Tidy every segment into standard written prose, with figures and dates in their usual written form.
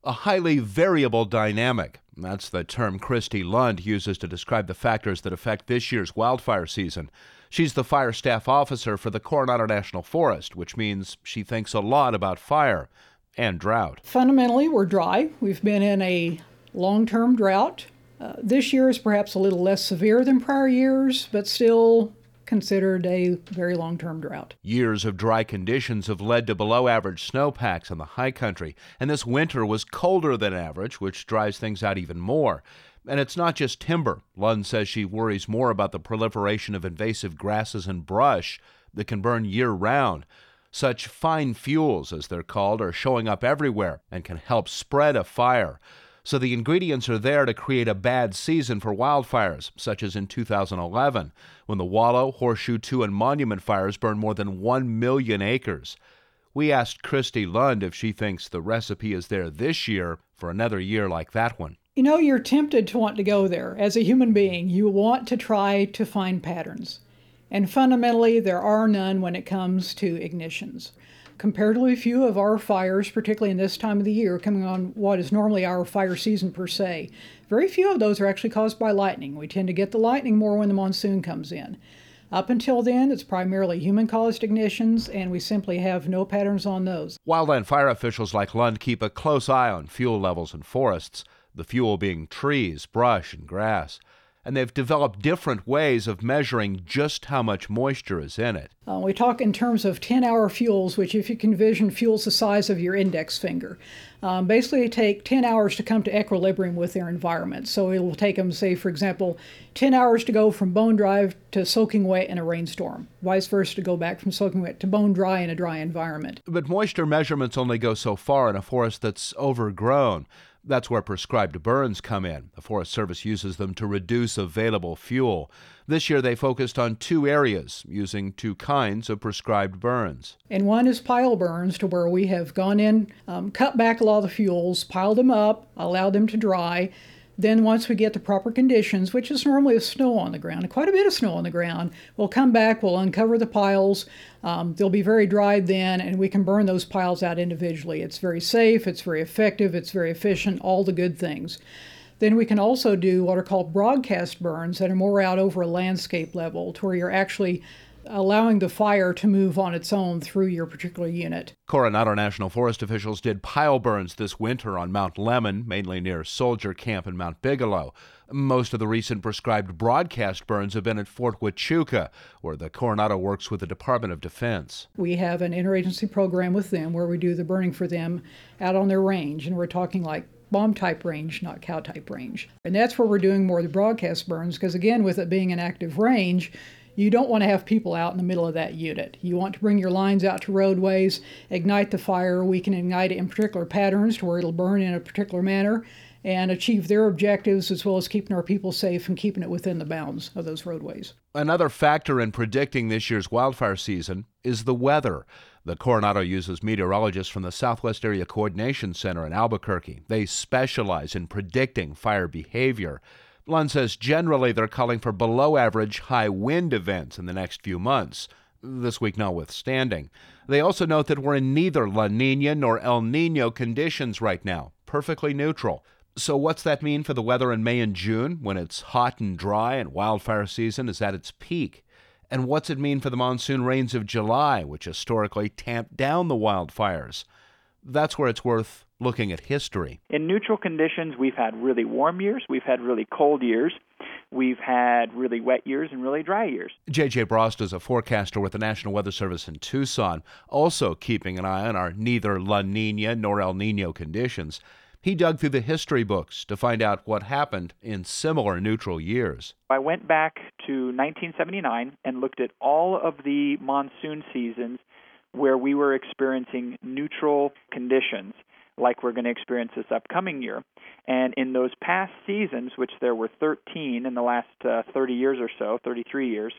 A highly variable dynamic. That's the term Christy Lund uses to describe the factors that affect this year's wildfire season. She's the fire staff officer for the Coronado National Forest, which means she thinks a lot about fire and drought. Fundamentally, we're dry. We've been in a long-term drought. This year is perhaps a little less severe than prior years, but still considered a very long-term drought. Years of dry conditions have led to below-average snowpacks in the high country, and this winter was colder than average, which dries things out even more. And it's not just timber. Lund says she worries more about the proliferation of invasive grasses and brush that can burn year-round. Such fine fuels, as they're called, are showing up everywhere and can help spread a fire. So the ingredients are there to create a bad season for wildfires, such as in 2011, when the Wallow, Horseshoe 2, and Monument fires burned more than 1 million acres. We asked Christy Lund if she thinks the recipe is there this year for another year like that one. You know, you're tempted to want to go there. As a human being, you want to try to find patterns. And fundamentally, there are none when it comes to ignitions. Comparatively few of our fires, particularly in this time of the year, coming on what is normally our fire season per se, very few of those are actually caused by lightning. We tend to get the lightning more when the monsoon comes in. Up until then, it's primarily human-caused ignitions, and we simply have no patterns on those. Wildland fire officials like Lund keep a close eye on fuel levels in forests, the fuel being trees, brush, and grass. And they've developed different ways of measuring just how much moisture is in it. We talk in terms of 10-hour fuels, which if you can envision fuels the size of your index finger. Basically, they take 10 hours to come to equilibrium with their environment. So it will take them, say, for example, 10 hours to go from bone dry to soaking wet in a rainstorm. Vice versa, to go back from soaking wet to bone dry in a dry environment. But moisture measurements only go so far in a forest that's overgrown. That's where prescribed burns come in. The Forest Service uses them to reduce available fuel. This year they focused on 2 areas, using 2 kinds of prescribed burns. And one is pile burns, to where we have gone in, cut back a lot of the fuels, piled them up, allowed them to dry. Then once we get the proper conditions, which is normally snow on the ground, quite a bit of snow on the ground, we'll come back, we'll uncover the piles. They'll be very dried then, and we can burn those piles out individually. It's very safe, it's very effective, it's very efficient, all the good things. Then we can also do what are called broadcast burns that are more out over a landscape level, to where you're actually allowing the fire to move on its own through your particular unit. Coronado National Forest officials did pile burns this winter on Mount Lemmon, mainly near Soldier Camp and Mount Bigelow. Most of the recent prescribed broadcast burns have been at Fort Huachuca, where the Coronado works with the Department of Defense. We have an interagency program with them where we do the burning for them out on their range, and we're talking like bomb-type range, not cow-type range. And that's where we're doing more of the broadcast burns, because again, with it being an active range, you don't want to have people out in the middle of that unit. You want to bring your lines out to roadways, ignite the fire. We can ignite it in particular patterns to where it'll burn in a particular manner and achieve their objectives, as well as keeping our people safe and keeping it within the bounds of those roadways. Another factor in predicting this year's wildfire season is the weather. The Coronado uses meteorologists from the Southwest Area Coordination Center in Albuquerque. They specialize in predicting fire behavior. Lund says generally they're calling for below-average high wind events in the next few months, this week notwithstanding. They also note that we're in neither La Nina nor El Nino conditions right now, perfectly neutral. So what's that mean for the weather in May and June, when it's hot and dry and wildfire season is at its peak? And what's it mean for the monsoon rains of July, which historically tamped down the wildfires? That's where it's worth looking at history. In neutral conditions, we've had really warm years, we've had really cold years, we've had really wet years and really dry years. J.J. Brost is a forecaster with the National Weather Service in Tucson, also keeping an eye on our neither La Nina nor El Nino conditions. He dug through the history books to find out what happened in similar neutral years. I went back to 1979 and looked at all of the monsoon seasons where we were experiencing neutral conditions, like we're going to experience this upcoming year. And in those past seasons, which there were 13 in the last 30 years or so, 33 years,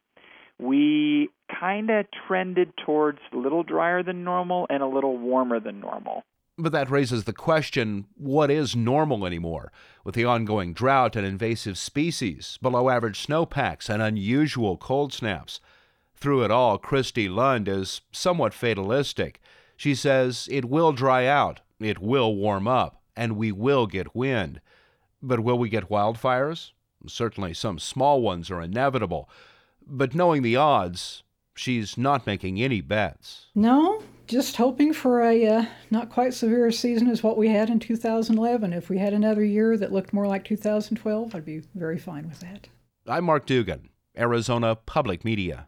we kind of trended towards a little drier than normal and a little warmer than normal. But that raises the question, what is normal anymore? With the ongoing drought and invasive species, below-average snowpacks, and unusual cold snaps. Through it all, Christy Lund is somewhat fatalistic. She says it will dry out, it will warm up, and we will get wind. But will we get wildfires? Certainly some small ones are inevitable. But knowing the odds, she's not making any bets. No, just hoping for a not quite severe season as what we had in 2011. If we had another year that looked more like 2012, I'd be very fine with that. I'm Mark Dugan, Arizona Public Media.